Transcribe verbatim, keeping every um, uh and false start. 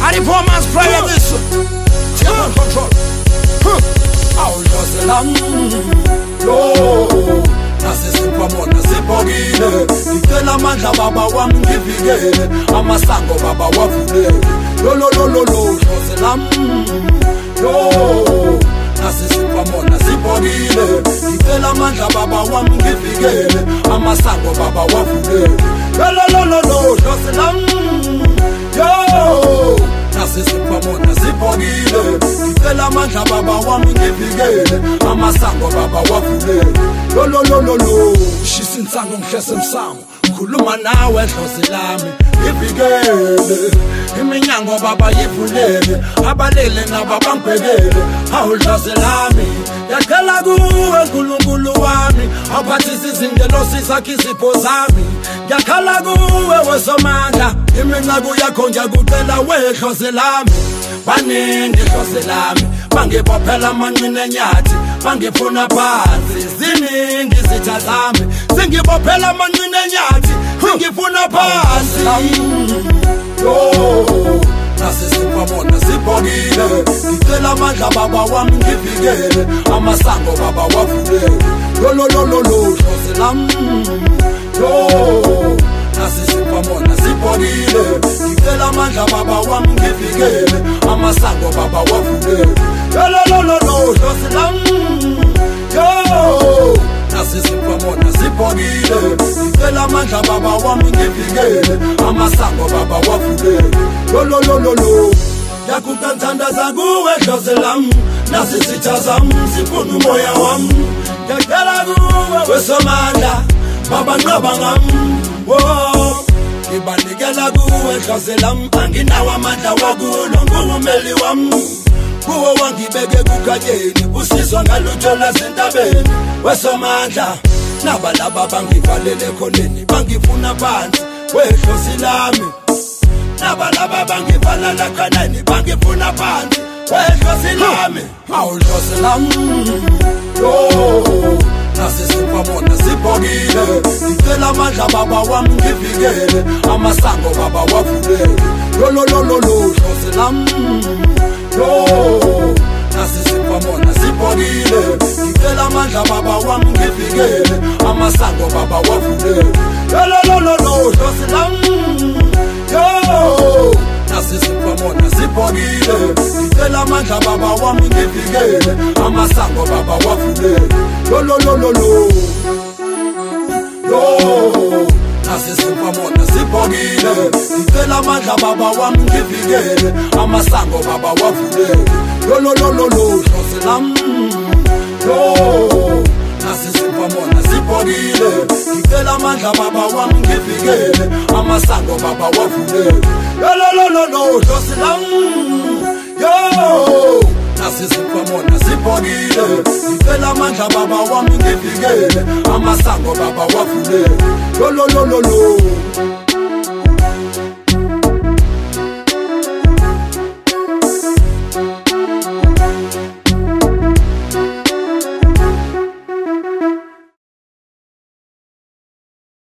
the poor man's prayer this. Chairman control. I'll just lam. Yo. Nasisimpamona sibhokile ngicela amandla baba wami ngivikele amasango baba wavulele lo lo lo lo lo Dlozi lam yo nasisimpamona sibhokile ngicela amandla baba wami ngivikele amasango baba wavulele lo lo lo lo lo Dlozi lam yo nasisimpamona sibhokile ngicela amandla baba wami ngivikele amasango baba wavulele lo lo lo lo lo shisinsango ngihlese msango khuluma nawe Dlozi lami ngivikele iminyango baba yivulele abalele nababangibhekele hawu Dlozi lami yacela kuwe uNkulunkulu wami awuphathise izingelosi zakhe izipho zami ngiyakhala kuwe wesomandla iminqaku yakho ngiyakucela we Dlozi lami baningi Dlozi lami bangibophela amanqine enyathi bangifuna phansi ziningi izitha zami singibophela amanqine enyathi ngifuna phansi yo nasisimpamona sibhokile ngicela amandla baba wami ngivikele amasango baba wavulele lo lo lo lo lo Dlozi lam yo nasisimpamona sibhokile ngicela amandla baba wami ngivikele amasango baba wavulele lo lo lo lo lo Dlozi lam yo nasisimpamona sibhokile ngicela amandla baba wami ngivikele amasango baba wavulele lo lo lo lo lo yakuthandaza kuwe Dlozi lam nasizitha zami sifuna umoya wami ngiyacela kuwe wesomandla baba nqaba ngami wo ngibanikela kuwe Dlozi lam anginawo amandla wakulo ngumeli wami kuwo wangibeke kukanyeni usizwa ngalutho lasentabeni wesomandla nabalaba bangivalele khoneni bangifuna phansi we Dlozi lami nabalaba bangivala la khanani bangifuna phansi we Dlozi lami hawu Dlozi lam yo nasisimpamona sibhokile ngicela amandla baba wami ngivikele amasango baba wavulele lo lo lo lo lo Dlozi lam yo nasisimpamona sibhokile ngicela amandla baba wami ngivikele amasango baba wavulele lo lo lo lo lo Dlozi lam yo nasisimpamona sibhokile ngicela amandla baba wami ngivikele amasango baba wavulele lo lo lo lo lo yo nasisimpamona sibhokile ngicela amandla baba wami ngivikele amasango baba wavulele lo lo lo lo lo Dlozi lam yo nasisimpamona sibhokile ngicela amandla baba wami ngivikele amasango baba wavulele lo lo lo lo lo Dlozi lam yo nasisimpamona sibhokile ngicela amandla baba wami ngivikele amasango baba wavulele lo lo lo lo lo